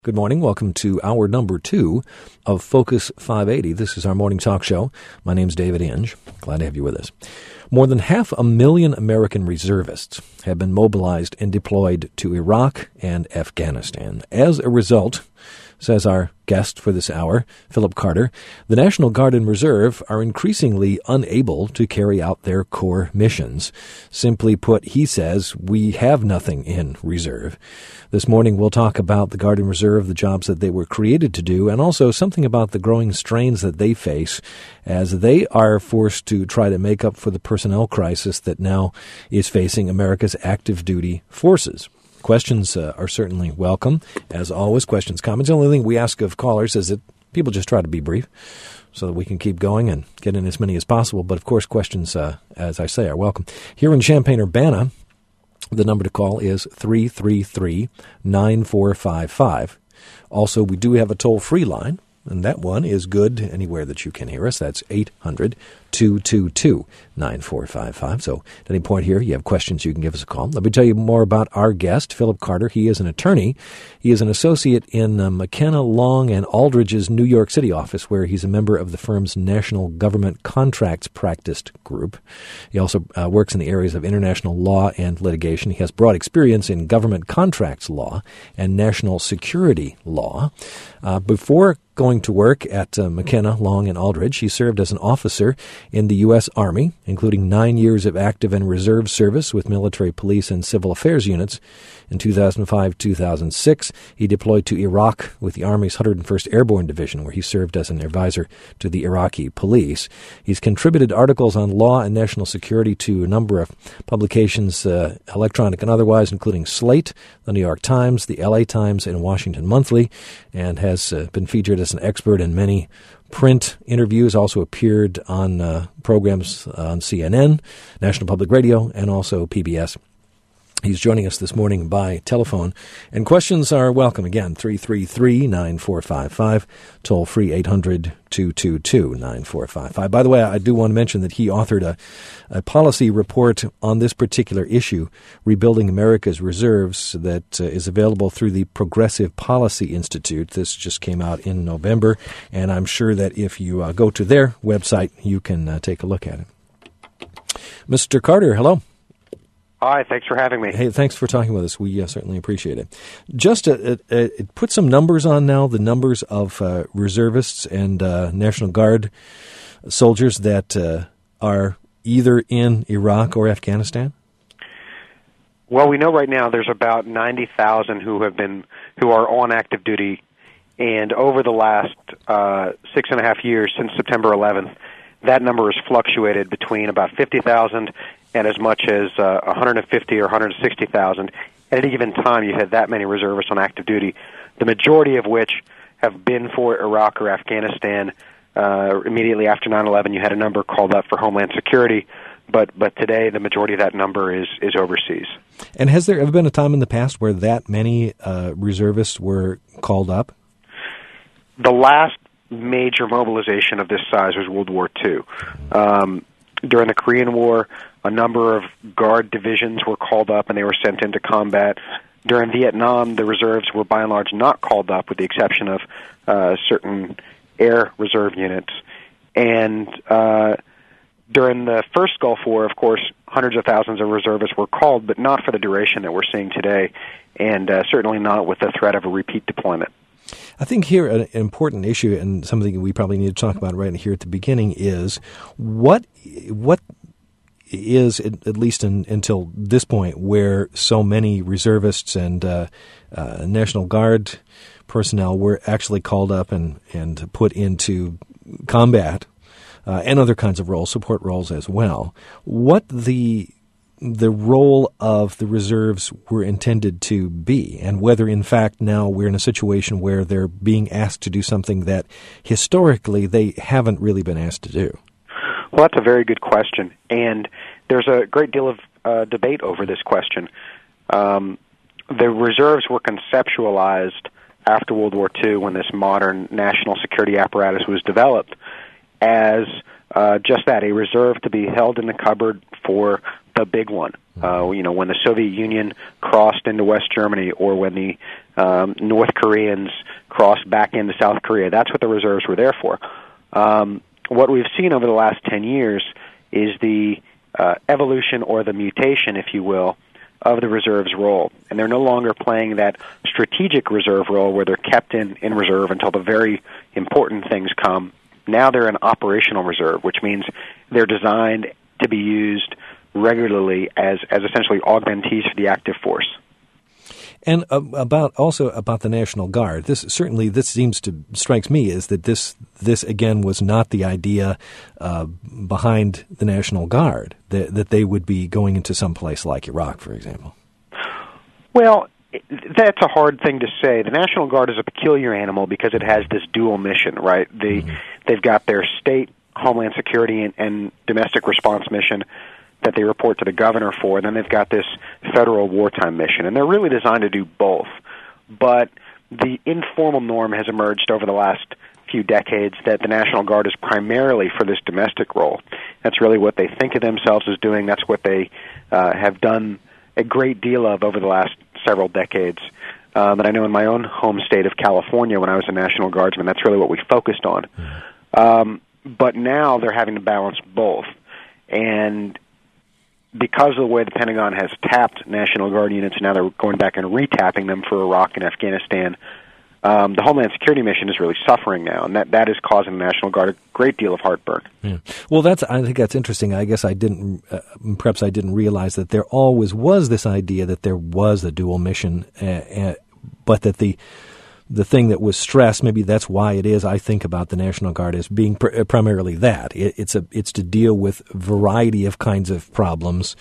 Good morning. Welcome to hour number 2 of Focus 580. This is our morning talk show. My name's David Inge. Glad to have you with us. More than 500,000 American reservists have been mobilized and deployed to Iraq and Afghanistan. As a result, says our guest for this hour, Philip Carter, the National Guard and Reserve are increasingly unable to carry out their core missions. Simply put, he says, we have nothing in reserve. This morning we'll talk about the Guard and Reserve, the jobs that they were created to do, and also something about the growing strains that they face as they are forced to try to make up for the personnel crisis that now is facing America's active duty forces. Questions are certainly welcome. As always, questions, comments. The only thing we ask of callers is that people just try to be brief so that we can keep going and get in as many as possible. But, of course, questions, as I say, are welcome. Here in Champaign-Urbana, the number to call is 333-9455. Also, we do have a toll-free line, and that one is good anywhere that you can hear us. That's 800-222-9455. So at any point here, you have questions, you can give us a call. Let me tell you more about our guest, Philip Carter. He is an attorney. He is an associate in McKenna, Long, and Aldridge's New York City office, where he's a member of the firm's National Government Contracts Practice Group. He also works in the areas of international law and litigation. He has broad experience in government contracts law and national security law. Before going to work at McKenna, Long, and Aldridge, he served as an officer in the U.S. Army, including 9 years of active and reserve service with military, police, and civil affairs units. In 2005-2006, he deployed to Iraq with the Army's 101st Airborne Division, where he served as an advisor to the Iraqi police. He's contributed articles on law and national security to a number of publications, electronic and otherwise, including Slate, the New York Times, the LA Times, and Washington Monthly, and has been featured as an expert in many print interviews, also appeared on programs on CNN, National Public Radio, and also PBS. He's joining us this morning by telephone, and questions are welcome. Again, 333-9455, toll-free 800-222-9455. By the way, I do want to mention that he authored a policy report on this particular issue, Rebuilding America's Reserves, that is available through the Progressive Policy Institute. This just came out in November, and I'm sure that if you go to their website, you can take a look at it. Mr. Carter, hello. Hi, thanks for having me. Hey, thanks for talking with us. We certainly appreciate it. Just put some numbers on now, the numbers of reservists and National Guard soldiers that are either in Iraq or Afghanistan. Well, we know right now there's about 90,000 who are on active duty, and over the last 6.5 years, since September 11th, that number has fluctuated between about 50,000 and as much as 150 or 160,000. At any given time, you had that many reservists on active duty, the majority of which have been for Iraq or Afghanistan. Immediately after 9/11, you had a number called up for Homeland Security, but today the majority of that number is overseas. And has there ever been a time in the past where that many reservists were called up? The last major mobilization of this size was World War II. During the Korean War, a number of Guard divisions were called up and they were sent into combat. During Vietnam, the reserves were by and large not called up, with the exception of certain air reserve units. And during the first Gulf War, of course, hundreds of thousands of reservists were called, but not for the duration that we're seeing today, and certainly not with the threat of a repeat deployment. I think here an important issue, and something we probably need to talk about right here at the beginning, is what is, at least until this point, where so many reservists and National Guard personnel were actually called up and put into combat and other kinds of roles, support roles as well. What the role of the reserves were intended to be, and whether, in fact, now we're in a situation where they're being asked to do something that historically they haven't really been asked to do. Well, that's a very good question, and there's a great deal of debate over this question. The reserves were conceptualized after World War II, when this modern national security apparatus was developed, as just that, a reserve to be held in the cupboard for the big one. When the Soviet Union crossed into West Germany, or when the North Koreans crossed back into South Korea, that's what the reserves were there for. What we've seen over the last 10 years is the evolution, or the mutation, if you will, of the reserves role. And they're no longer playing that strategic reserve role where they're kept in reserve until the very important things come. Now they're an operational reserve, which means they're designed to be used regularly as essentially augmentees for the active force. And about the National Guard, this strikes me is that this again was not the idea behind the National Guard, that they would be going into some place like Iraq, for example. Well, that's a hard thing to say. The National Guard is a peculiar animal because it has this dual mission, right? They've got their state homeland security and domestic response mission that they report to the governor for, and then they've got this federal wartime mission, and they're really designed to do both. But the informal norm has emerged over the last few decades that the National Guard is primarily for this domestic role. That's really what they think of themselves as doing. That's what they have done a great deal of over the last several decades. But I know in my own home state of California, when I was a National Guardsman, that's really what we focused on. But now they're having to balance both. And because of the way the Pentagon has tapped National Guard units, now they're going back and retapping them for Iraq and Afghanistan, the Homeland Security mission is really suffering now, and that is causing the National Guard a great deal of heartburn. Yeah. Well, I think that's interesting. I guess perhaps I didn't realize that there always was this idea that there was a dual mission, but that the thing that was stressed, maybe that's why it is I think about the National Guard as being primarily that. It's to deal with a variety of kinds of problems,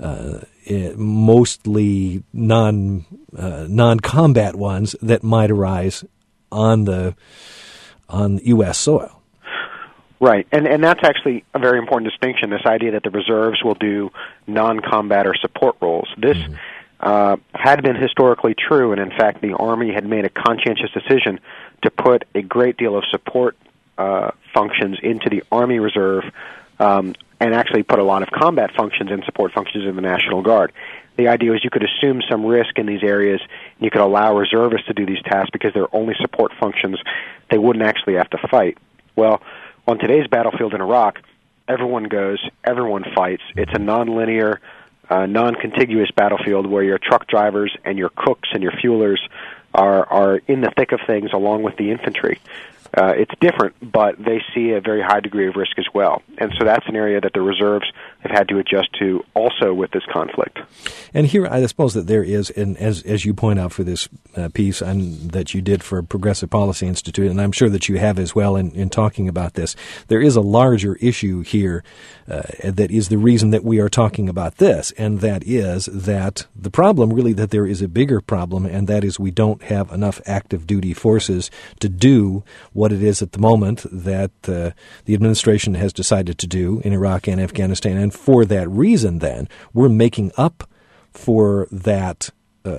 mostly non-combat ones that might arise on U.S. soil. Right, and that's actually a very important distinction, this idea that the reserves will do non-combat or support roles. This had been historically true, and in fact the Army had made a conscientious decision to put a great deal of support functions into the Army Reserve, and actually put a lot of combat functions and support functions in the National Guard. The idea was you could assume some risk in these areas, and you could allow reservists to do these tasks because they're only support functions. They wouldn't actually have to fight. Well, on today's battlefield in Iraq, everyone goes, everyone fights. It's a nonlinear, non-contiguous battlefield where your truck drivers and your cooks and your fuelers are in the thick of things along with the infantry. It's different, but they see a very high degree of risk as well. And so that's an area that the reserves have had to adjust to also with this conflict. And here I suppose that there is, and as you point out for this piece that you did for Progressive Policy Institute, and I'm sure that you have as well in talking about this, there is a larger issue here that is the reason that we are talking about this, and that is that the problem really that there is a bigger problem, and that is we don't have enough active duty forces to do what it is at the moment that the administration has decided to do in Iraq and Afghanistan. And for that reason, then, we're making up for that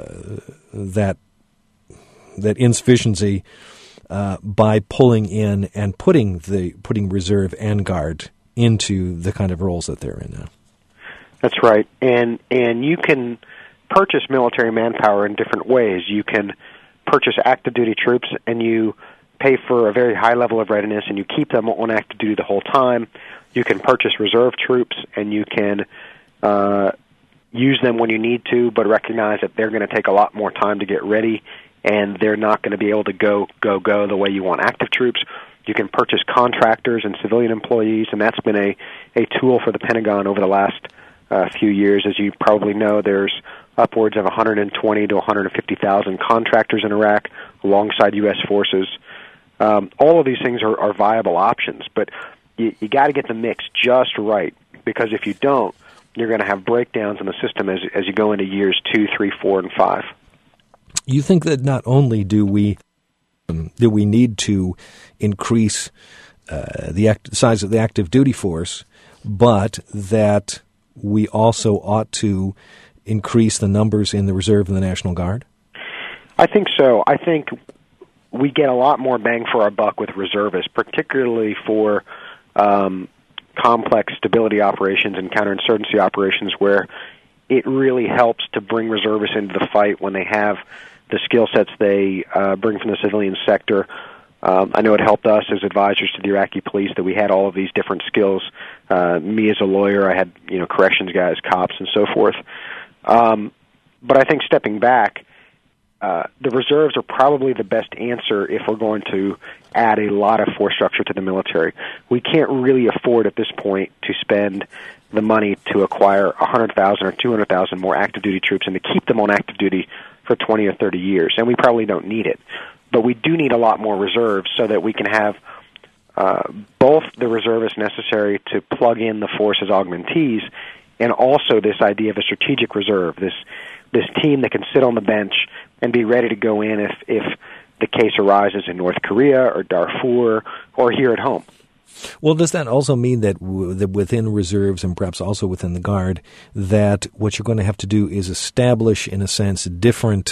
insufficiency by pulling in and putting reserve and guard into the kind of roles that they're in now. That's right. And you can purchase military manpower in different ways. You can purchase active duty troops, and you pay for a very high level of readiness, and you keep them on active duty the whole time. You can purchase reserve troops, and you can use them when you need to, but recognize that they're going to take a lot more time to get ready, and they're not going to be able to go the way you want active troops. You can purchase contractors and civilian employees, and that's been a tool for the Pentagon over the last few years. As you probably know, there's upwards of 120 to 150,000 contractors in Iraq alongside U.S. forces. All of these things are viable options, but you got to get the mix just right, because if you don't, you're going to have breakdowns in the system as you go into years 2, 3, 4, and 5. You think that not only do we need to increase the size of the active duty force, but that we also ought to increase the numbers in the reserve and the National Guard? I think so. I think we get a lot more bang for our buck with reservists, particularly for kind complex stability operations and counterinsurgency operations where it really helps to bring reservists into the fight when they have the skill sets they bring from the civilian sector. I know it helped us as advisors to the Iraqi police that we had all of these different skills. Me as a lawyer, I had corrections guys, cops, and so forth. But I think stepping back, the reserves are probably the best answer if we're going to add a lot of force structure to the military. We can't really afford at this point to spend the money to acquire 100,000 or 200,000 more active duty troops and to keep them on active duty for 20 or 30 years, and we probably don't need it. But we do need a lot more reserves so that we can have both the reservists necessary to plug in the force as augmentees and also this idea of a strategic reserve, this team that can sit on the bench and be ready to go in if the case arises in North Korea or Darfur or here at home. Well, does that also mean that within reserves and perhaps also within the Guard, that what you're going to have to do is establish, in a sense, different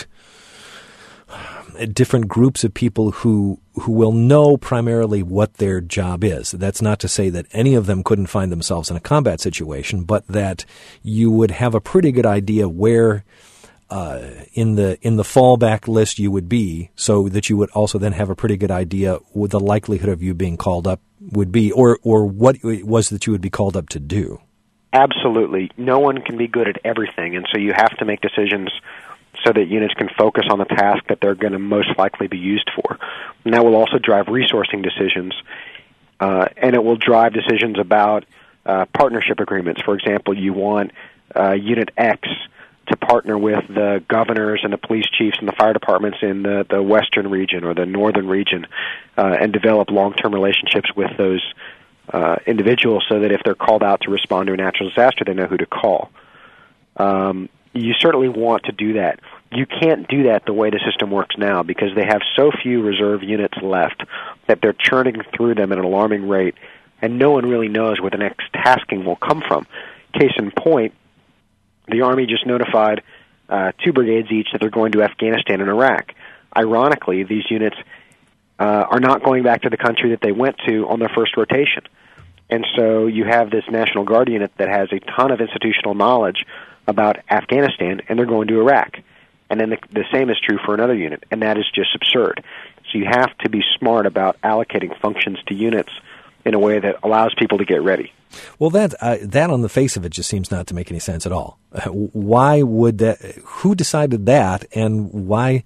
groups of people who will know primarily what their job is? That's not to say that any of them couldn't find themselves in a combat situation, but that you would have a pretty good idea where in the fallback list you would be, so that you would also then have a pretty good idea what the likelihood of you being called up would be, or what it was that you would be called up to do. Absolutely. No one can be good at everything, and so you have to make decisions so that units can focus on the task that they're going to most likely be used for. And that will also drive resourcing decisions, and it will drive decisions about partnership agreements. For example, you want Unit X to partner with the governors and the police chiefs and the fire departments in the western region or the northern region and develop long-term relationships with those individuals so that if they're called out to respond to a natural disaster, they know who to call. You certainly want to do that. You can't do that the way the system works now because they have so few reserve units left that they're churning through them at an alarming rate, and no one really knows where the next tasking will come from. Case in point, the Army just notified 2 brigades each that they're going to Afghanistan and Iraq. Ironically, these units are not going back to the country that they went to on their first rotation. And so you have this National Guard unit that has a ton of institutional knowledge about Afghanistan, and they're going to Iraq. And then the same is true for another unit, and that is just absurd. So you have to be smart about allocating functions to units in a way that allows people to get ready. Well, that on the face of it just seems not to make any sense at all. Why would that? Who decided that, and why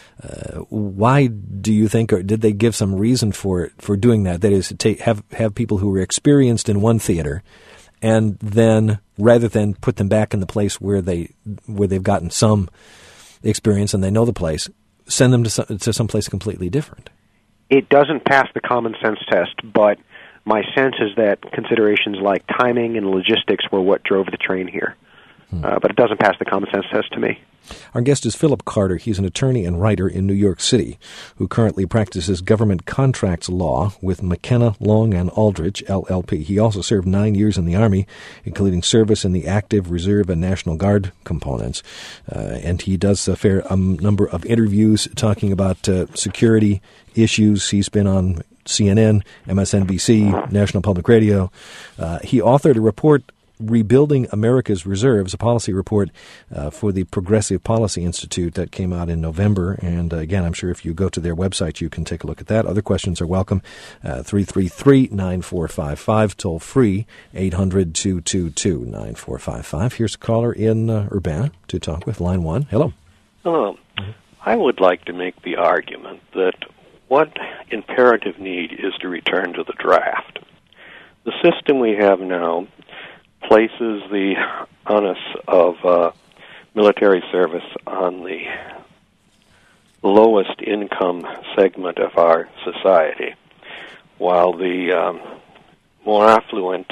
do you think, or did they give some reason for doing that? That is, to have people who were experienced in one theater, and then rather than put them back in the place where they've gotten some experience and they know the place, send them to some place completely different. It doesn't pass the common sense test, but my sense is that considerations like timing and logistics were what drove the train here. But it doesn't pass the common sense test to me. Our guest is Philip Carter. He's an attorney and writer in New York City who currently practices government contracts law with McKenna, Long & Aldrich, LLP. He also served 9 years in the Army, including service in the active, reserve, and National Guard components. And he does a fair number of interviews talking about security issues. He's been on CNN, MSNBC, National Public Radio. He authored a report, Rebuilding America's Reserves, a policy report for the Progressive Policy Institute that came out in November. And again, I'm sure if you go to their website, you can take a look at that. Other questions are welcome. 333-9455, toll free, 800-222-9455. Here's a caller in Urbana to talk with. Line 1. Hello. Hello. I would like to make the argument that what imperative need is to return to the draft. The system we have now places the onus of military service on the lowest income segment of our society, while the more affluent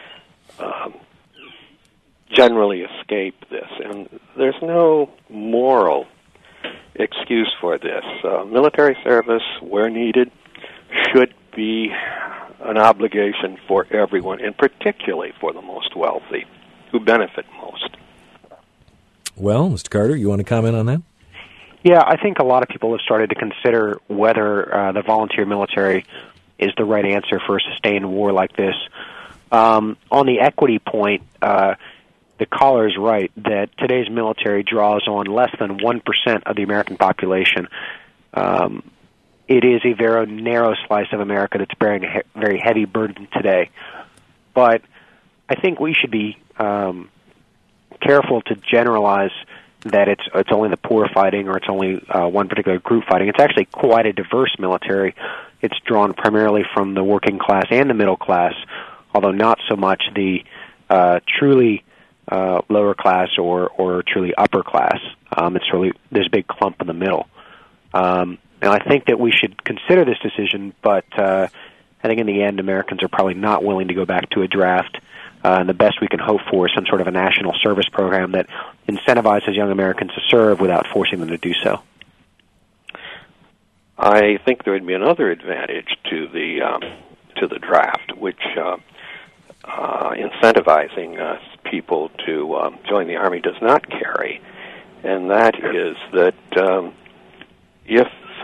generally escape this. And there's no moral excuse for this. Military service, where needed, should be an obligation for everyone, and particularly for the most wealthy, who benefit most. Well, Mr. Carter, you want to comment on that? Yeah, I think a lot of people have started to consider whether the volunteer military is the right answer for a sustained war like this. On the equity point, the caller is right that today's military draws on less than 1% of the American population. It is a very narrow slice of America that's bearing a very heavy burden today. But I think we should be careful to generalize that it's only the poor fighting or it's only one particular group fighting. It's actually quite a diverse military. It's drawn primarily from the working class and the middle class, although not so much the truly lower class or truly upper class. It's really there's a big clump in the middle. And I think that we should consider this decision, but I think in the end Americans are probably not willing to go back to a draft. And the best we can hope for is some sort of a national service program that incentivizes young Americans to serve without forcing them to do so. I think there would be another advantage to the draft, which incentivizing people to join the Army does not carry, and that is that if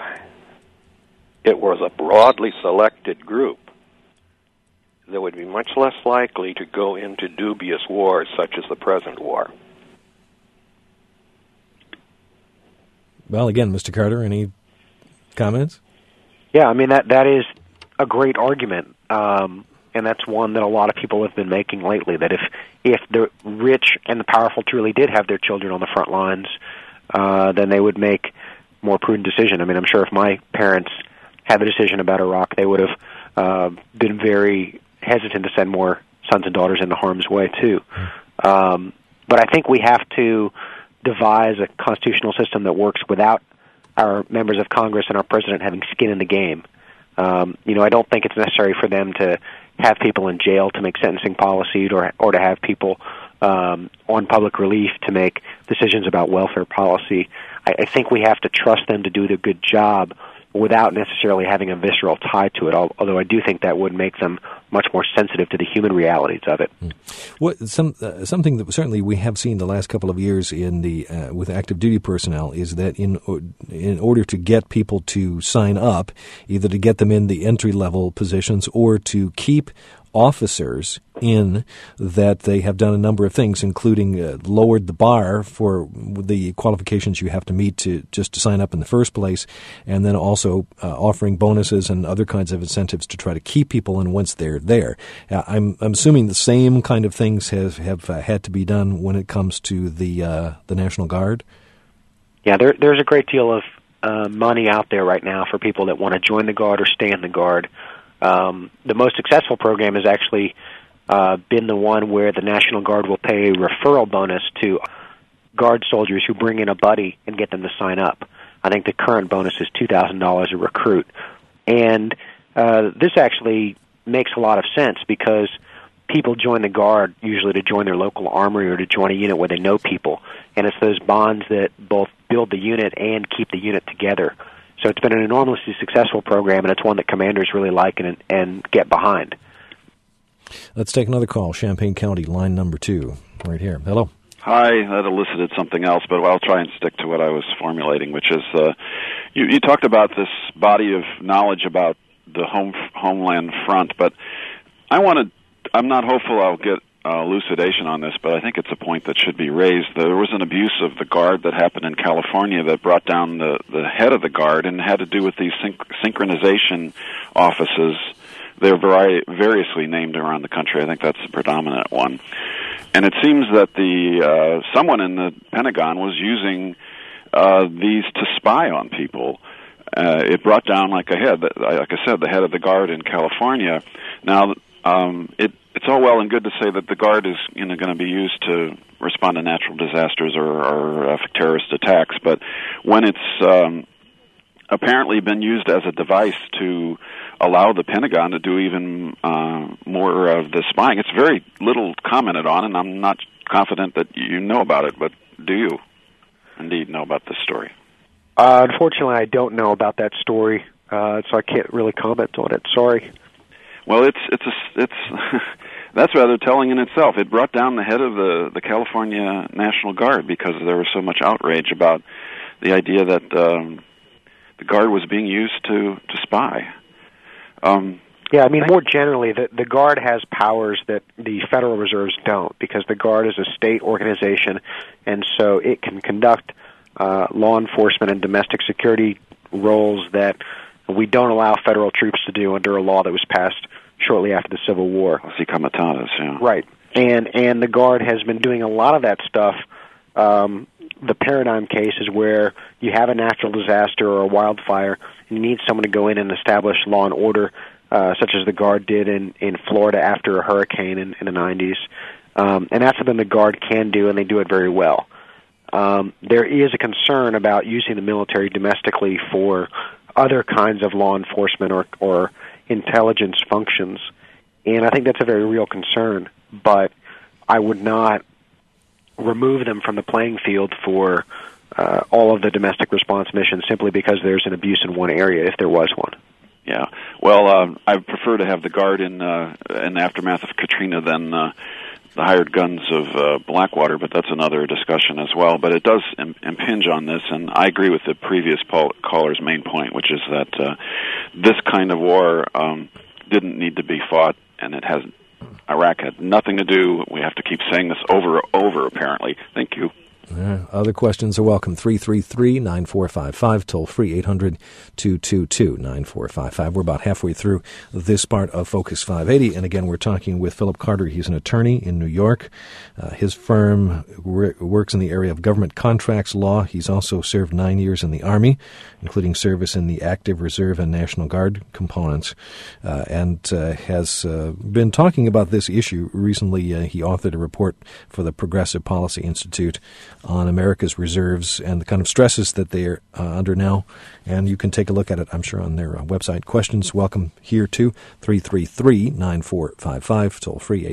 it was a broadly selected group, they would be much less likely to go into dubious wars such as the present war. Well, again, Mr. Carter, any comments? Yeah, I mean, that is a great argument, and that's one that a lot of people have been making lately, that if the rich and the powerful truly did have their children on the front lines, then they would make more prudent decision. I mean, I'm sure if my parents had the decision about Iraq, they would have been very hesitant to send more sons and daughters into harm's way, too. But I think we have to devise a constitutional system that works without our members of Congress and our president having skin in the game. I don't think it's necessary for them to have people in jail to make sentencing policies or to have people on public relief to make decisions about welfare policy. I think we have to trust them to do the good job without necessarily having a visceral tie to it, although I do think that would make them much more sensitive to the human realities of it. Something that certainly we have seen the last couple of years in the with active duty personnel is that in order to get people to sign up, either to get them in the entry-level positions or to keep officers in, that they have done a number of things, including lowered the bar for the qualifications you have to meet to sign up in the first place, and then also offering bonuses and other kinds of incentives to try to keep people in once they're there. I'm assuming the same kind of things have had to be done when it comes to the National Guard. Yeah, there's a great deal of money out there right now for people that want to join the Guard or stay in the Guard. The most successful program has actually been the one where the National Guard will pay a referral bonus to Guard soldiers who bring in a buddy and get them to sign up. I think the current bonus is $2,000 a recruit. And this actually makes a lot of sense because people join the Guard usually to join their local armory or to join a unit where they know people. And it's those bonds that both build the unit and keep the unit together. So it's been an enormously successful program, and it's one that commanders really like and get behind. Let's take another call. Champaign County, line number 2, right here. Hello. Hi, that elicited something else, but I'll try and stick to what I was formulating, which is you talked about this body of knowledge about the homeland front, but I'm not hopeful I'll get elucidation on this, but I think it's a point that should be raised. There was an abuse of the Guard that happened in California that brought down the head of the Guard and had to do with these synchronization offices. They're variously named around the country. I think that's the predominant one. And it seems that someone in the Pentagon was using these to spy on people. It brought down, like I said, the head of the Guard in California. Now, it's all well and good to say that the Guard is going to be used to respond to natural disasters or terrorist attacks, but when it's apparently been used as a device to allow the Pentagon to do even more of the spying, it's very little commented on, and I'm not confident that you know about it, but do you indeed know about this story? Unfortunately, I don't know about that story, so I can't really comment on it. Sorry. Well, it's that's rather telling in itself. It brought down the head of the California National Guard because there was so much outrage about the idea that the Guard was being used to spy. Yeah, I mean, more generally, the Guard has powers that the Federal Reserves don't, because the Guard is a state organization, and so it can conduct law enforcement and domestic security roles that we don't allow federal troops to do under a law that was passed shortly after the Civil War. Si comitatus, yeah. Right. And the Guard has been doing a lot of that stuff. The paradigm case is where you have a natural disaster or a wildfire, and you need someone to go in and establish law and order, such as the Guard did in Florida after a hurricane in the 90s. And that's something the Guard can do, and they do it very well. There is a concern about using the military domestically for other kinds of law enforcement or intelligence functions, and I think that's a very real concern, but I would not remove them from the playing field for all of the domestic response missions simply because there's an abuse in one area, if there was one. Yeah. Well, I prefer to have the Guard in the aftermath of Katrina than the hired guns of Blackwater, but that's another discussion as well. But it does impinge on this, and I agree with the previous caller's main point, which is that this kind of war didn't need to be fought, and it hasn't. Iraq had nothing to do. We have to keep saying this over and over, apparently. Thank you. Other questions are welcome. 333-9455, toll free 800-222-9455. We're about halfway through this part of Focus 580, and again, we're talking with Philip Carter. He's an attorney in New York. His firm works in the area of government contracts law. He's also served 9 years in the Army, including service in the active reserve and National Guard components, and has been talking about this issue. Recently, he authored a report for the Progressive Policy Institute on America's reserves and the kind of stresses that they are under now. And you can take a look at it, I'm sure, on their website. Questions welcome here, too. 333-9455, toll free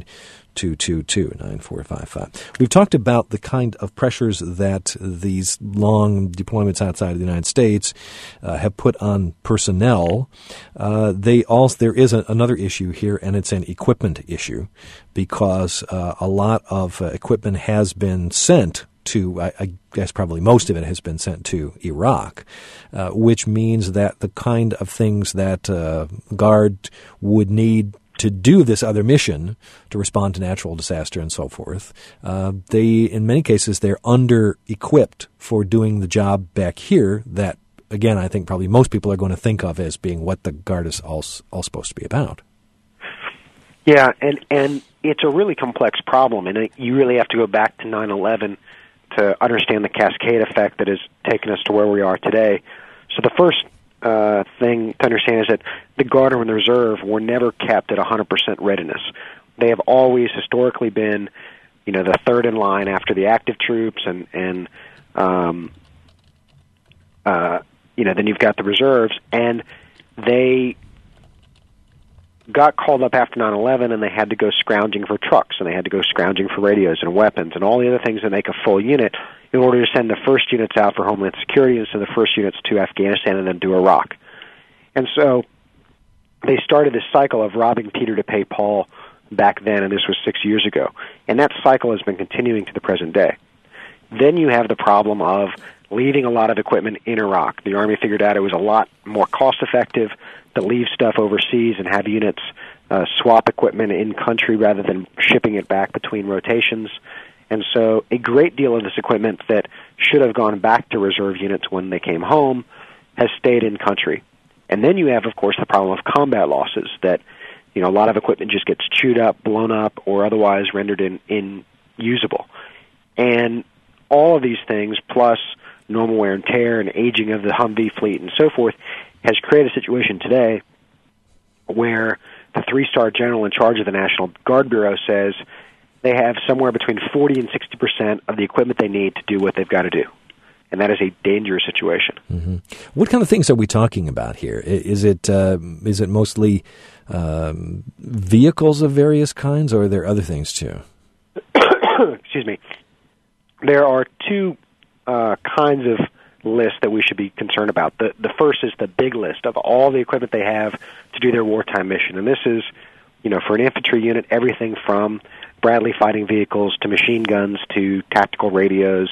800-222-9455. We've talked about the kind of pressures that these long deployments outside of the United States have put on personnel. There is another issue here, and it's an equipment issue, because a lot of equipment has been sent to, I guess probably most of it has been sent to Iraq, which means that the kind of things that Guard would need to do this other mission, to respond to natural disaster and so forth, in many cases, they're under-equipped for doing the job back here that, again, I think probably most people are going to think of as being what the Guard is all supposed to be about. Yeah, and it's a really complex problem, and you really have to go back to 9/11 to understand the cascade effect that has taken us to where we are today. So the first thing to understand is that the Guard and the Reserve were never kept at 100% readiness. They have always historically been, the third in line after the active troops, and then you've got the reserves, and they got called up after 9/11, and they had to go scrounging for trucks, and they had to go scrounging for radios and weapons and all the other things that make a full unit in order to send the first units out for Homeland Security and send the first units to Afghanistan and then to Iraq. And so they started this cycle of robbing Peter to pay Paul back then, and this was 6 years ago. And that cycle has been continuing to the present day. Then you have the problem of leaving a lot of equipment in Iraq. The Army figured out it was a lot more cost-effective to leave stuff overseas and have units swap equipment in country rather than shipping it back between rotations. And so a great deal of this equipment that should have gone back to reserve units when they came home has stayed in country. And then you have, of course, the problem of combat losses, that a lot of equipment just gets chewed up, blown up, or otherwise rendered inusable. And all of these things, plus normal wear and tear and aging of the Humvee fleet and so forth, has created a situation today where the three-star general in charge of the National Guard Bureau says they have somewhere between 40 and 60% of the equipment they need to do what they've got to do. And that is a dangerous situation. Mm-hmm. What kind of things are we talking about here? Is it mostly vehicles of various kinds, or are there other things too? Excuse me. There are two kinds of lists that we should be concerned about. The first is the big list of all the equipment they have to do their wartime mission. And this is, for an infantry unit, everything from Bradley fighting vehicles to machine guns to tactical radios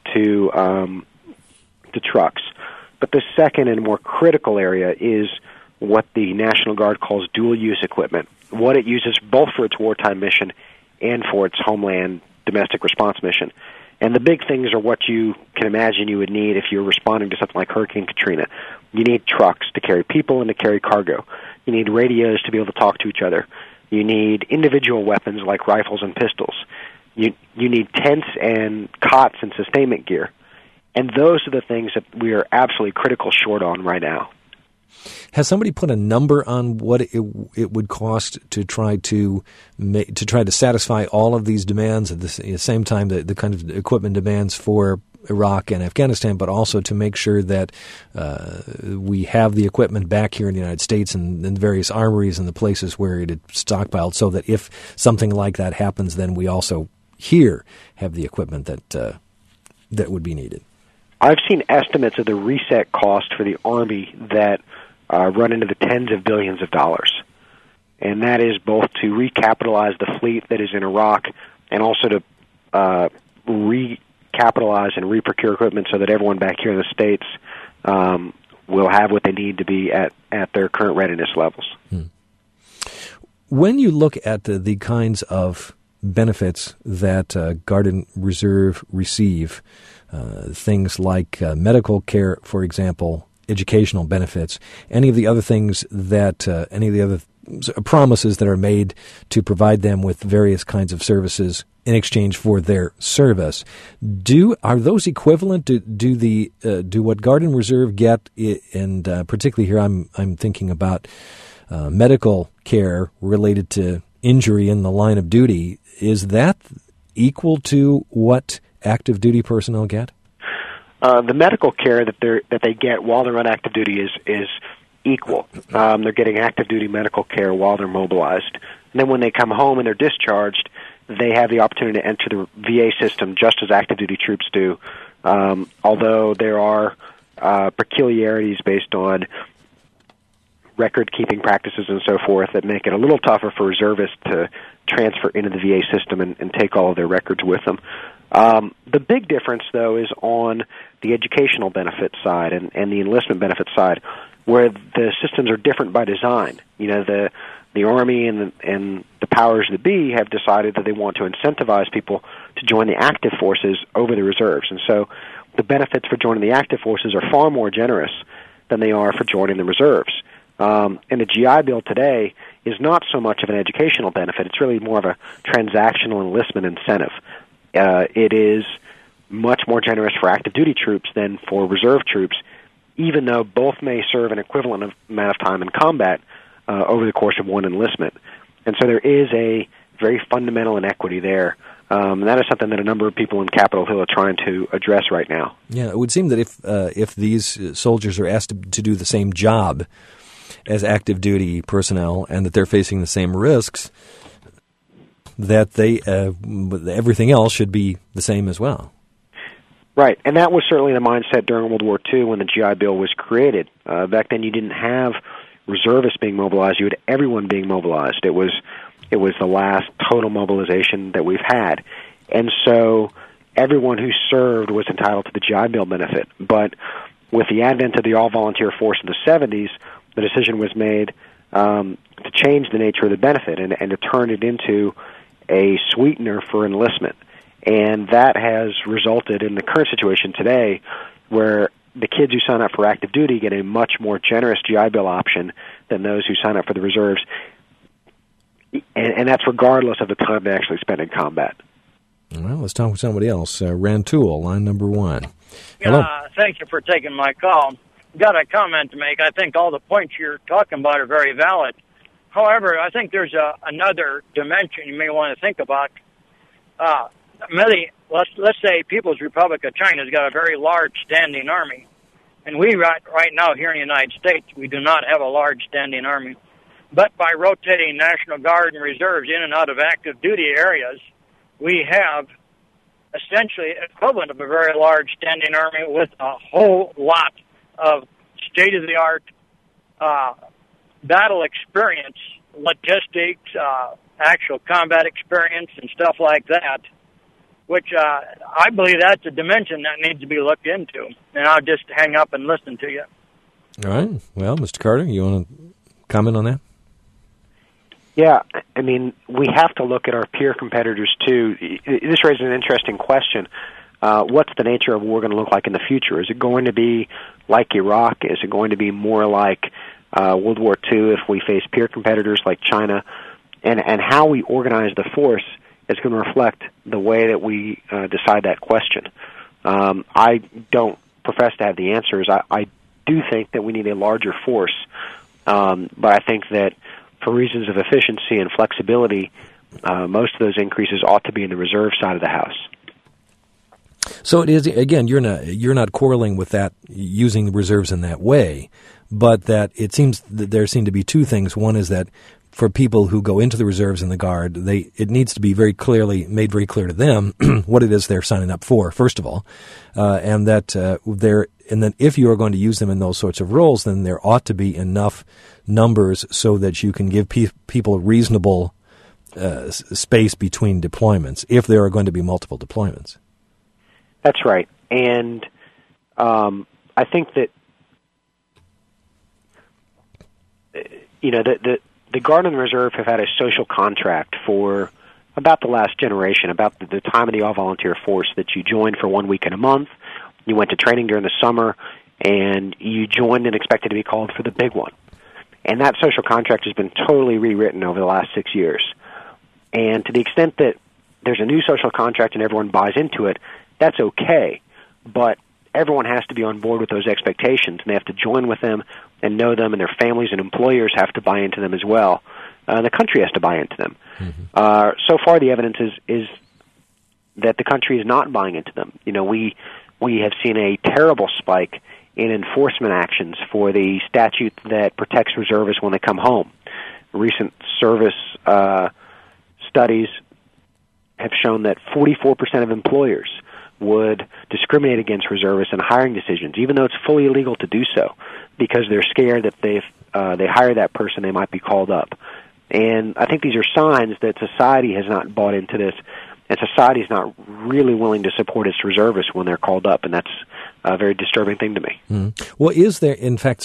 to trucks. But the second and more critical area is what the National Guard calls dual-use equipment, what it uses both for its wartime mission and for its homeland domestic response mission. And the big things are what you can imagine you would need if you're responding to something like Hurricane Katrina. You need trucks to carry people and to carry cargo. You need radios to be able to talk to each other. You need individual weapons like rifles and pistols. You need tents and cots and sustainment gear. And those are the things that we are absolutely critical short on right now. Has somebody put a number on what it would cost to try to satisfy all of these demands at the same time, the kind of equipment demands for Iraq and Afghanistan, but also to make sure that we have the equipment back here in the United States and in various armories and the places where it is stockpiled, so that if something like that happens, then we also here have the equipment that would be needed? I've seen estimates of the reset cost for the Army that run into the tens of billions of dollars. And that is both to recapitalize the fleet that is in Iraq and also to recapitalize and reprocure equipment so that everyone back here in the States will have what they need to be at their current readiness levels. When you look at the kinds of benefits that Guard and Reserve receive, things like medical care, for example, educational benefits, any of the other things that, any of the other promises that are made to provide them with various kinds of services in exchange for their service, are those equivalent? Do what Guard and Reserve get, and particularly here I'm thinking about medical care related to injury in the line of duty, is that equal to what active duty personnel get? The medical care that they get while they're on active duty is equal. They're getting active duty medical care while they're mobilized. And then when they come home and they're discharged, they have the opportunity to enter the VA system just as active duty troops do, although there are peculiarities based on record-keeping practices and so forth that make it a little tougher for reservists to transfer into the VA system and take all of their records with them. The big difference, though, is on the educational benefit side and the enlistment benefit side, where the systems are different by design. You know, the Army and the powers that be have decided that they want to incentivize people to join the active forces over the reserves. And so the benefits for joining the active forces are far more generous than they are for joining the reserves. And the GI Bill today is not so much of an educational benefit. It's really more of a transactional enlistment incentive. It is much more generous for active duty troops than for reserve troops, even though both may serve an equivalent amount of time in combat over the course of one enlistment. And so there is a very fundamental inequity there. And that is something that a number of people in Capitol Hill are trying to address right now. Yeah, it would seem that if these soldiers are asked to do the same job as active duty personnel and that they're facing the same risks, that they everything else should be the same as well. Right, and that was certainly the mindset during World War II when the GI Bill was created. Back then you didn't have reservists being mobilized, you had everyone being mobilized. It was the last total mobilization that we've had. And so everyone who served was entitled to the GI Bill benefit. But with the advent of the all-volunteer force in the 70s, the decision was made to change the nature of the benefit and to turn it into a sweetener for enlistment. And that has resulted in the current situation today where the kids who sign up for active duty get a much more generous GI Bill option than those who sign up for the reserves. And that's regardless of the time they actually spend in combat. Well, let's talk with somebody else. Rantoul, line number 1. Hello. Thank you for taking my call. Got a comment to make. I think all the points you're talking about are very valid. However, I think there's another dimension you may want to think about. Let's say People's Republic of China's got a very large standing army. And we right now here in the United States, we do not have a large standing army. But by rotating National Guard and reserves in and out of active duty areas, we have essentially equivalent of a very large standing army with a whole lot of state-of-the-art battle experience, logistics, actual combat experience, and stuff like that, which I believe that's a dimension that needs to be looked into. And I'll just hang up and listen to you. All right. Well, Mr. Carter, you want to comment on that? Yeah, I mean, we have to look at our peer competitors, too. This raises an interesting question. What's the nature of war going to look like in the future? Is it going to be like Iraq? Is it going to be more like World War II if we face peer competitors like China? And how we organize the force is going to reflect the way that we decide that question. I don't profess to have the answers. I do think that we need a larger force, but I think that for reasons of efficiency and flexibility, most of those increases ought to be in the reserve side of the house. So it is, again, you're not quarreling with that, using the reserves in that way, but that it seems that there seem to be two things. One is that for people who go into the reserves in the Guard, it needs to be made very clear to them what it is they're signing up for, first of all, and then if you are going to use them in those sorts of roles, then there ought to be enough numbers so that you can give people reasonable space between deployments, if there are going to be multiple deployments. That's right, and I think that the Guard and the Reserve have had a social contract for about the last generation, about the time of the all-volunteer force, that you joined for 1 week in a month, you went to training during the summer, and you joined and expected to be called for the big one. And that social contract has been totally rewritten over the last 6 years. And to the extent that there's a new social contract and everyone buys into it, that's okay. But everyone has to be on board with those expectations, and they have to join with them and know them, and their families and employers have to buy into them as well. The country has to buy into them. Mm-hmm. So far, the evidence is that the country is not buying into them. We have seen a terrible spike in enforcement actions for the statute that protects reservists when they come home. Recent service studies have shown that 44% of employers would discriminate against reservists in hiring decisions, even though it's fully illegal to do so, because they're scared that they hire that person, they might be called up. And I think these are signs that society has not bought into this, and society is not really willing to support its reservists when they're called up, and that's a very disturbing thing to me. Mm-hmm. Well, is there, in fact,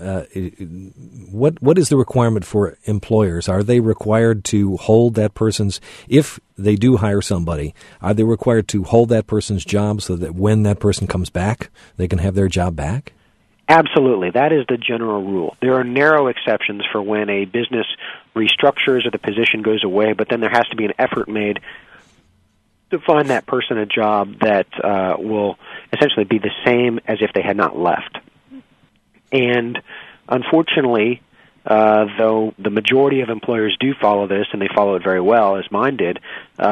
what is the requirement for employers? Are they required to hold that person's, if they do hire somebody, are they required to hold that person's job so that when that person comes back, they can have their job back? Absolutely. That is the general rule. There are narrow exceptions for when a business restructures or the position goes away, but then there has to be an effort made to find that person a job that will essentially be the same as if they had not left. And unfortunately, though the majority of employers do follow this, and they follow it very well, as mine did, there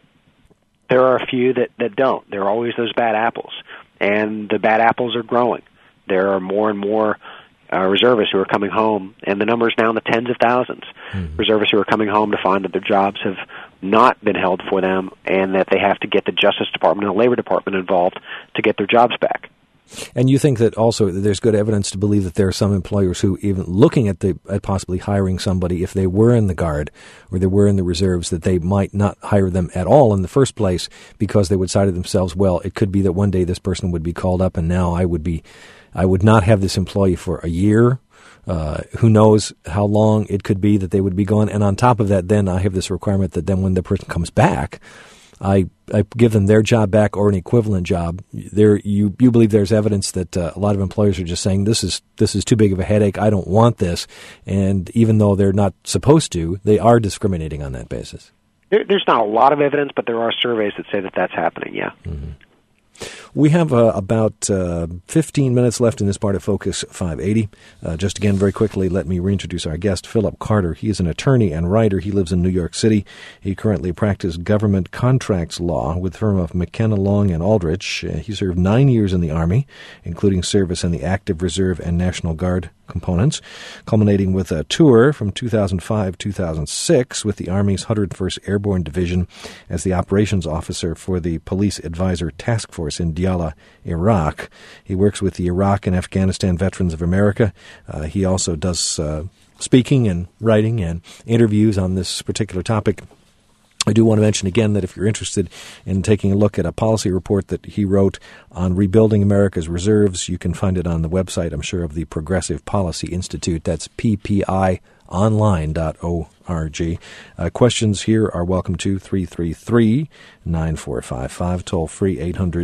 are a few that don't. There are always those bad apples, and the bad apples are growing. There are more and more reservists who are coming home, and the number is now in the tens of thousands. Mm-hmm. Reservists who are coming home to find that their jobs have not been held for them, and that they have to get the Justice Department and the Labor Department involved to get their jobs back. And you think that also there's good evidence to believe that there are some employers who, even looking at possibly hiring somebody, if they were in the Guard or they were in the reserves, that they might not hire them at all in the first place because they would say to themselves, well, it could be that one day this person would be called up and now I would not have this employee for a year. Who knows how long it could be that they would be gone. And on top of that, then I have this requirement that then when the person comes back, I give them their job back or an equivalent job. You believe there's evidence that a lot of employers are just saying, this is too big of a headache, I don't want this. And even though they're not supposed to, they are discriminating on that basis. There's not a lot of evidence, but there are surveys that say that that's happening, yeah. Mm-hmm. We have about 15 minutes left in this part of Focus 580. Just again, very quickly, let me reintroduce our guest, Philip Carter. He is an attorney and writer. He lives in New York City. He currently practices government contracts law with the firm of McKenna, Long & Aldrich. He served 9 years in the Army, including service in the Active Reserve and National Guard components, culminating with a tour from 2005-2006 with the Army's 101st Airborne Division as the operations officer for the Police Advisor Task Force in Diyala, Iraq. He works with the Iraq and Afghanistan Veterans of America. He also does speaking and writing and interviews on this particular topic. I do want to mention again that if you're interested in taking a look at a policy report that he wrote on rebuilding America's reserves, you can find it on the website, I'm sure, of the Progressive Policy Institute. That's ppionline.org. Questions here are welcome to 333-9455, toll free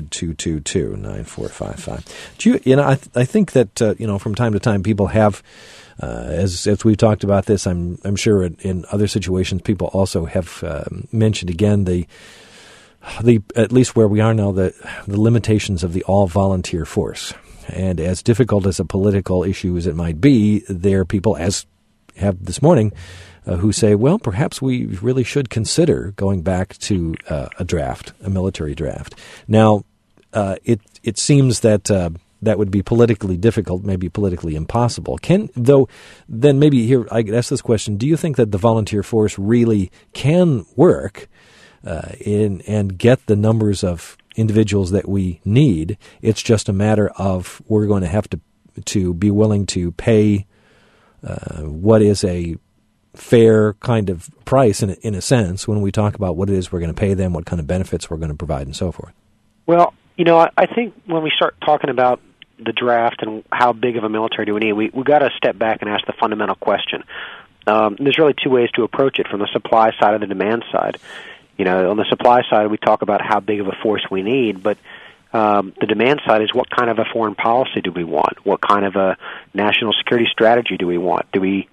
800-222-9455. I think that from time to time people have. As we've talked about this, I'm sure in other situations people also have mentioned again the at least where we are now the limitations of the all volunteer force. And as difficult as a political issue as it might be, there are people, as have this morning, who say, well, perhaps we really should consider going back to a military draft. Now, it seems that. That would be politically difficult, maybe politically impossible. Then maybe here I could ask this question: do you think that the volunteer force really can work and get the numbers of individuals that we need? It's just a matter of we're going to have to be willing to pay what is a fair kind of price in a sense when we talk about what it is we're going to pay them, what kind of benefits we're going to provide, and so forth. Well, I think when we start talking about the draft and how big of a military do we need, we got to step back and ask the fundamental question. There's really two ways to approach it, from the supply side and the demand side. On the supply side, we talk about how big of a force we need, but the demand side is what kind of a foreign policy do we want? What kind of a national security strategy do we want? Do we,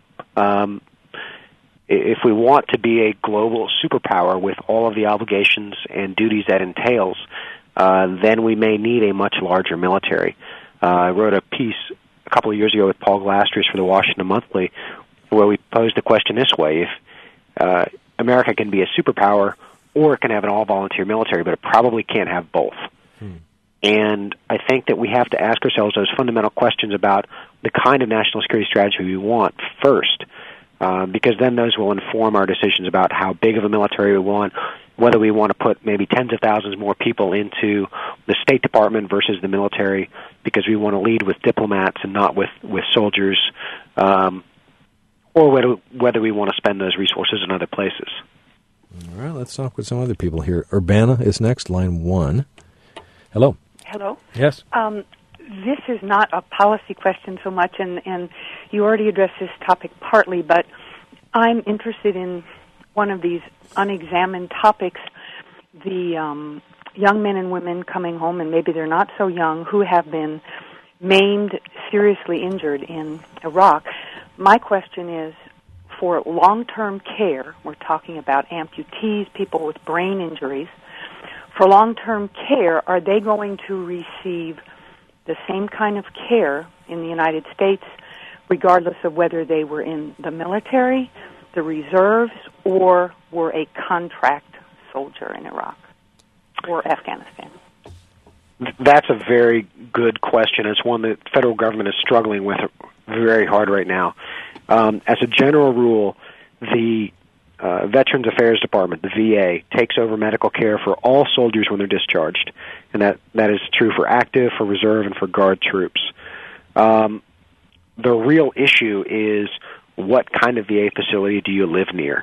if we want to be a global superpower with all of the obligations and duties that entails, then we may need a much larger military. I wrote a piece a couple of years ago with Paul Glastrius for the Washington Monthly where we posed the question this way: if America can be a superpower or it can have an all-volunteer military, but it probably can't have both. And I think that we have to ask ourselves those fundamental questions about the kind of national security strategy we want first, because then those will inform our decisions about how big of a military we want, whether we want to put maybe tens of thousands more people into the State Department versus the military, because we want to lead with diplomats and not with soldiers, or whether we want to spend those resources in other places. All right, let's talk with some other people here. Urbana is next, line 1. Hello. Hello. Yes. This is not a policy question so much, and you already addressed this topic partly, but I'm interested in one of these unexamined topics, the young men and women coming home, and maybe they're not so young, who have been maimed, seriously injured in Iraq. My question is, for long-term care, we're talking about amputees, people with brain injuries, for long-term care, are they going to receive the same kind of care in the United States, regardless of whether they were in the military, the reserves, or were a contract soldier in Iraq or Afghanistan? That's a very good question. It's one that the federal government is struggling with very hard right now. As a general rule, the Veterans Affairs Department, the VA, takes over medical care for all soldiers when they're discharged, and that is true for active, for reserve, and for guard troops. The real issue is what kind of VA facility do you live near?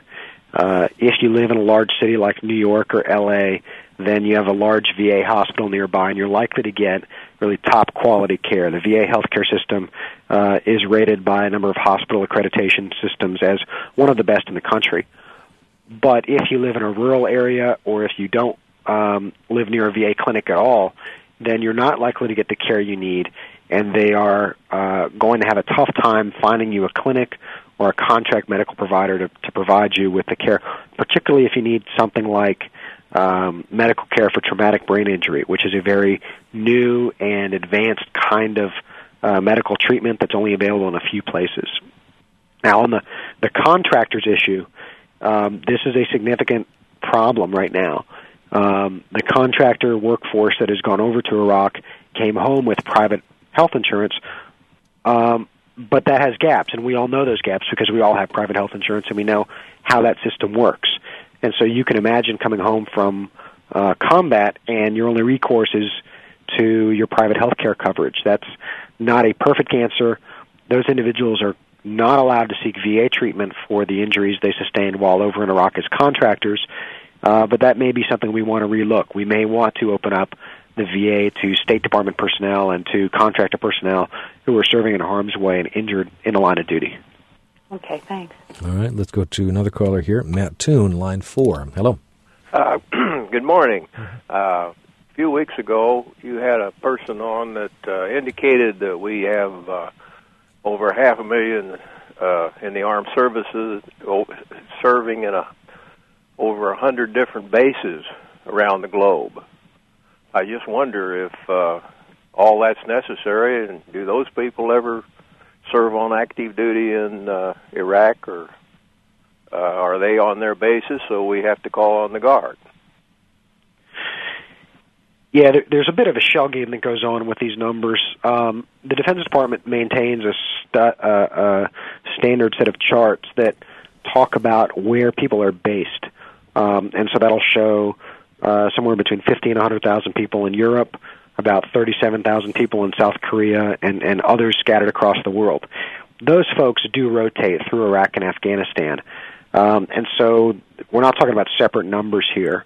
If you live in a large city like New York or L.A., then you have a large VA hospital nearby, and you're likely to get really top-quality care. The VA healthcare system is rated by a number of hospital accreditation systems as one of the best in the country. But if you live in a rural area, or if you don't live near a VA clinic at all, then you're not likely to get the care you need, and they are going to have a tough time finding you a clinic or a contract medical provider to provide you with the care, particularly if you need something like medical care for traumatic brain injury, which is a very new and advanced kind of medical treatment that's only available in a few places. Now, on the contractors issue, this is a significant problem right now. The contractor workforce that has gone over to Iraq came home with private health insurance, but that has gaps, and we all know those gaps because we all have private health insurance, and we know how that system works. And so you can imagine coming home from combat, and your only recourse is to your private health care coverage. That's not a perfect answer. Those individuals are not allowed to seek VA treatment for the injuries they sustained while over in Iraq as contractors. but that may be something we want to relook. We may want to open up the VA to State Department personnel and to contractor personnel who are serving in harm's way and injured in the line of duty. Okay, thanks. All right, let's go to another caller here. Matt Toon, line 4. Hello. Good morning. A few weeks ago, you had a person on that indicated that we have over 500,000 in the armed services, serving in over 100 different bases around the globe. I just wonder if all that's necessary, and do those people ever serve on active duty in Iraq, or are they on their bases, so we have to call on the Guard? Yeah, there's a bit of a shell game that goes on with these numbers. The Defense Department maintains a standard set of charts that talk about where people are based. And so that'll show somewhere between 50 and 100,000 people in Europe, about 37,000 people in South Korea, and others scattered across the world. Those folks do rotate through Iraq and Afghanistan. And so we're not talking about separate numbers here.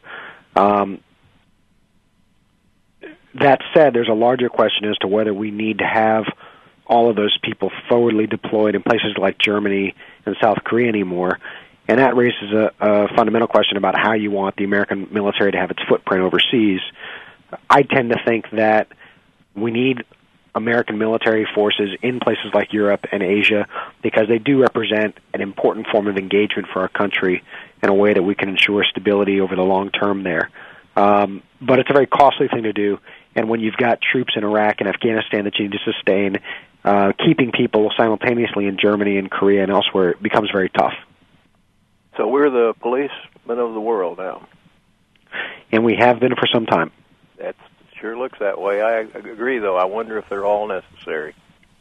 That said, there's a larger question as to whether we need to have all of those people forwardly deployed in places like Germany and South Korea anymore. And that raises a fundamental question about how you want the American military to have its footprint overseas. I tend to think that we need American military forces in places like Europe and Asia because they do represent an important form of engagement for our country in a way that we can ensure stability over the long term there. But it's a very costly thing to do, and when you've got troops in Iraq and Afghanistan that you need to sustain, keeping people simultaneously in Germany and Korea and elsewhere becomes very tough. So we're the policemen of the world now. And we have been for some time. That sure looks that way. I agree, though. I wonder if they're all necessary.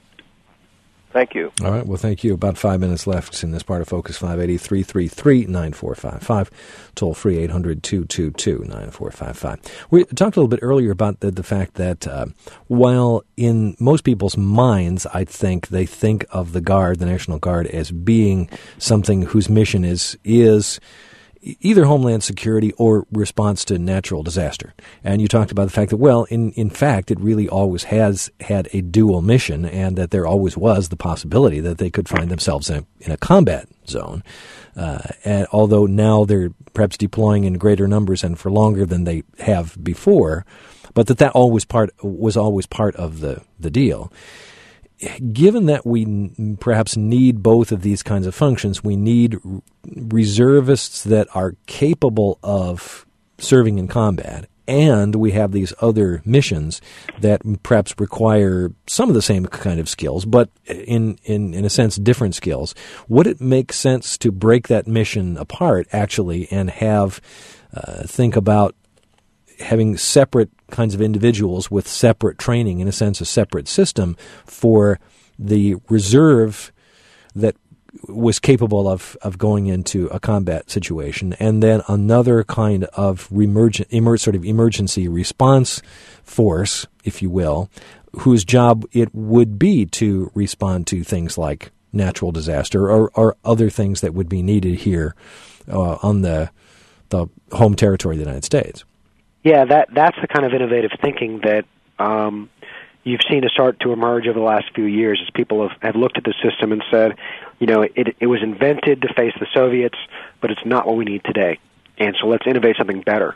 Thank you. All right. Well, thank you. About 5 minutes left in this part of Focus 580-333-9455. Toll free 800-222-9455. We talked a little bit earlier about the fact that while in most people's minds, I think they think of the Guard, the National Guard, as being something whose mission is either homeland security or response to natural disaster. And you talked about the fact that, well, in fact, it really always has had a dual mission, and that there always was the possibility that they could find themselves in a combat zone. And although now they're perhaps deploying in greater numbers and for longer than they have before, but that was always part of the deal. Given that we perhaps need both of these kinds of functions, we need reservists that are capable of serving in combat, and we have these other missions that perhaps require some of the same kind of skills, but in a sense different skills. Would it make sense to break that mission apart, actually, and think about having separate kinds of individuals with separate training, in a sense, a separate system for the reserve that was capable of going into a combat situation, and then another kind of emergency response force, if you will, whose job it would be to respond to things like natural disaster or other things that would be needed here on the home territory of the United States. Yeah, that's the kind of innovative thinking that you've seen to start to emerge over the last few years as people have looked at the system and said, it was invented to face the Soviets, but it's not what we need today. And so let's innovate something better.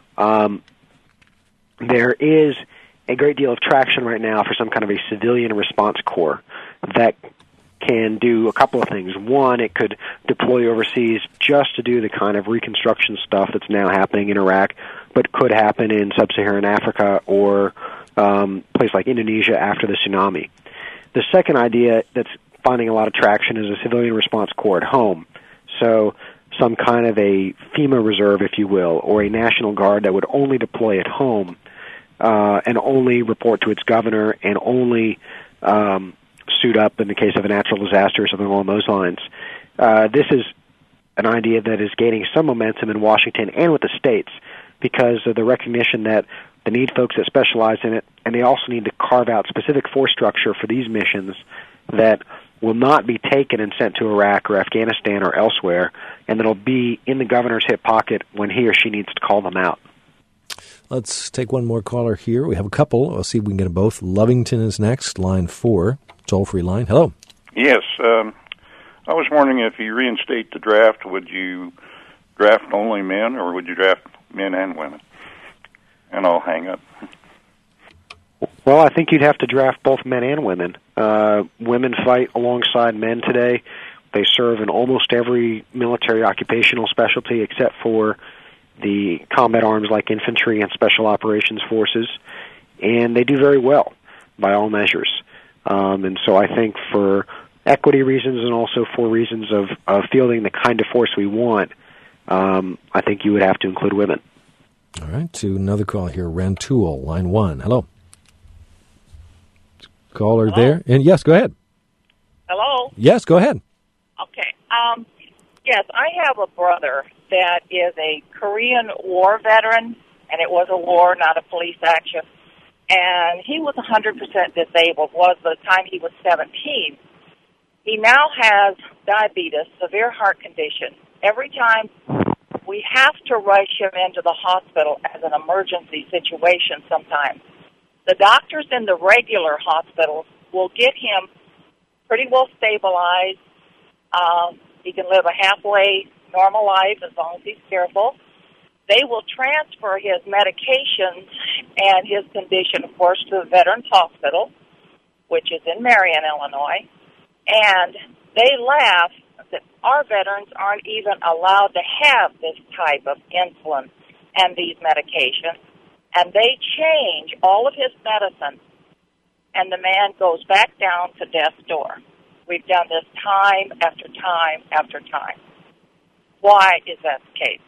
There is a great deal of traction right now for some kind of a civilian response corps that can do a couple of things. One, it could deploy overseas just to do the kind of reconstruction stuff that's now happening in Iraq, but could happen in sub-Saharan Africa or places like Indonesia after the tsunami. The second idea that's finding a lot of traction is a civilian response corps at home. So some kind of a FEMA reserve, if you will, or a National Guard that would only deploy at home and only report to its governor and only suit up in the case of a natural disaster or something along those lines. This is an idea that is gaining some momentum in Washington and with the states because of the recognition that they need folks that specialize in it, and they also need to carve out specific force structure for these missions that will not be taken and sent to Iraq or Afghanistan or elsewhere, and that'll be in the governor's hip pocket when he or she needs to call them out. Let's take one more caller here. We have a couple. We'll see if we can get them both. Lovington is next, line 4, toll-free line. Hello. Yes. I was wondering if you reinstate the draft, would you draft only men, or would you draft men and women? And I'll hang up. Well, I think you'd have to draft both men and women. Women fight alongside men today. They serve in almost every military occupational specialty except for the combat arms like infantry and special operations forces, and they do very well by all measures. And so I think for equity reasons and also for reasons of fielding the kind of force we want, I think you would have to include women. All right, to another call here, Rantoul, line 1. Hello. Caller there. And yes, go ahead. Hello? Yes, go ahead. Okay. Yes, I have a brother that is a Korean War veteran, and it was a war, not a police action. And he was 100% disabled, was by the time he was 17. He now has diabetes, severe heart condition. Every time we have to rush him into the hospital as an emergency situation sometimes. The doctors in the regular hospitals will get him pretty well stabilized. He can live a halfway normal life as long as he's careful. They will transfer his medications and his condition, of course, to the Veterans Hospital, which is in Marion, Illinois. And they laugh that our veterans aren't even allowed to have this type of insulin and these medications. And they change all of his medicine, and the man goes back down to death's door. We've done this time after time after time. Why is that the case?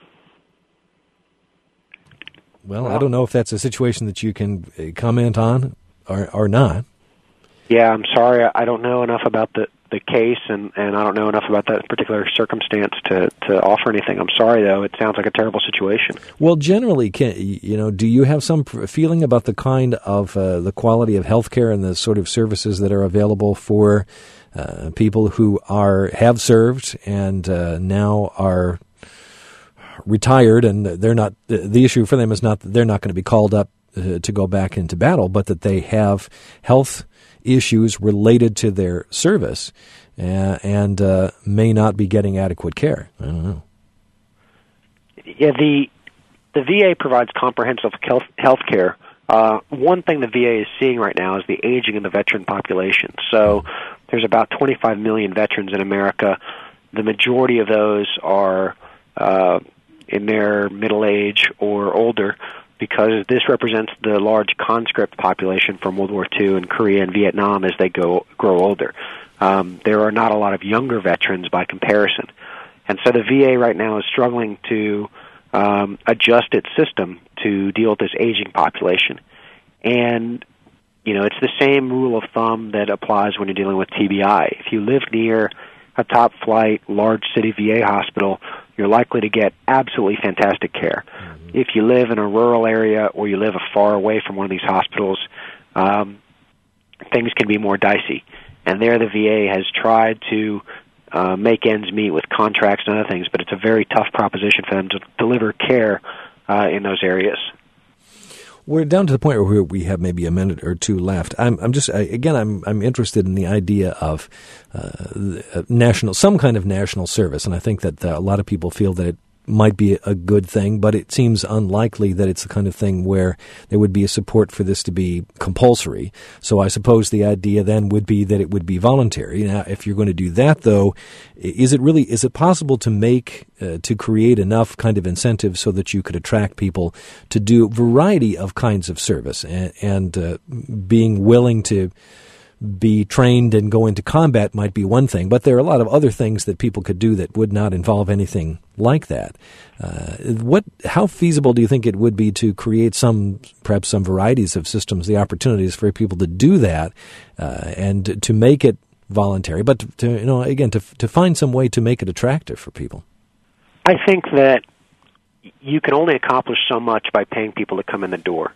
Well, I don't know if that's a situation that you can comment on or not. Yeah, I'm sorry. I don't know enough about the case, and I don't know enough about that particular circumstance to offer anything. I'm sorry, though. It sounds like a terrible situation. Well, generally, do you have some feeling about the kind of the quality of health care and the sort of services that are available for people who have served and now are retired, and they're not? The issue for them is not that they're not going to be called up to go back into battle, but that they have health issues related to their service and may not be getting adequate care. I don't know. Yeah, the VA provides comprehensive health care. One thing the VA is seeing right now is the aging of the veteran population. So there's about 25 million veterans in America. The majority of those are in their middle age or older, because this represents the large conscript population from World War II and Korea and Vietnam as they grow older. There are not a lot of younger veterans by comparison. And so the VA right now is struggling to adjust its system to deal with this aging population. And, it's the same rule of thumb that applies when you're dealing with TBI. If you live near a top-flight, large city VA hospital, you're likely to get absolutely fantastic care. Mm-hmm. If you live in a rural area or you live far away from one of these hospitals, things can be more dicey. And there the VA has tried to make ends meet with contracts and other things, but it's a very tough proposition for them to deliver care in those areas. We're down to the point where we have maybe a minute or two left. I'm interested in the idea of some kind of national service, and I think that a lot of people feel that it might be a good thing, but it seems unlikely that it's the kind of thing where there would be a support for this to be compulsory. So I suppose the idea then would be that it would be voluntary. Now, if you're going to do that, though, is it possible to create enough kind of incentives so that you could attract people to do a variety of kinds of service and being willing to be trained and go into combat might be one thing, but there are a lot of other things that people could do that would not involve anything like that. How feasible do you think it would be to create perhaps some varieties of systems, the opportunities for people to do that, and to make it voluntary, but to find some way to make it attractive for people? I think that you can only accomplish so much by paying people to come in the door.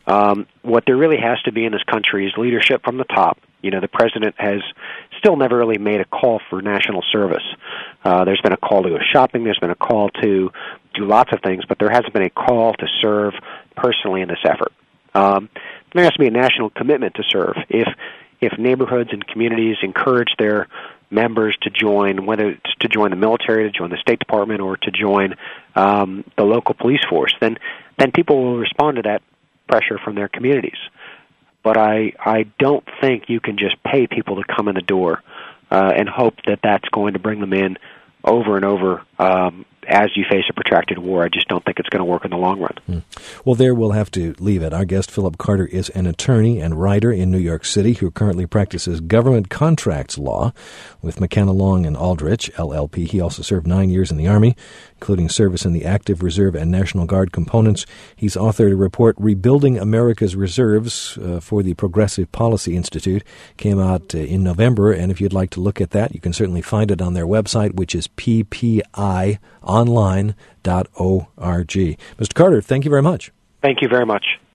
What there really has to be in this country is leadership from the top. The president has still never really made a call for national service. There's been a call to go shopping. There's been a call to do lots of things, but there hasn't been a call to serve personally in this effort. There has to be a national commitment to serve. If neighborhoods and communities encourage their members to join, whether it's to join the military, to join the State Department, or to join the local police force, then people will respond to that pressure from their communities. But I don't think you can just pay people to come in the door and hope that that's going to bring them in over and over as you face a protracted war. I just don't think it's going to work in the long run. Well, there we'll have to leave it. Our guest, Philip Carter, is an attorney and writer in New York City who currently practices government contracts law with McKenna Long and Aldrich, LLP. He also served 9 years in the Army, including service in the Active Reserve and National Guard components. He's authored a report, Rebuilding America's Reserves, for the Progressive Policy Institute. Came out in November, and if you'd like to look at that, you can certainly find it on their website, which is ppionline.org. Mr. Carter, thank you very much. Thank you very much.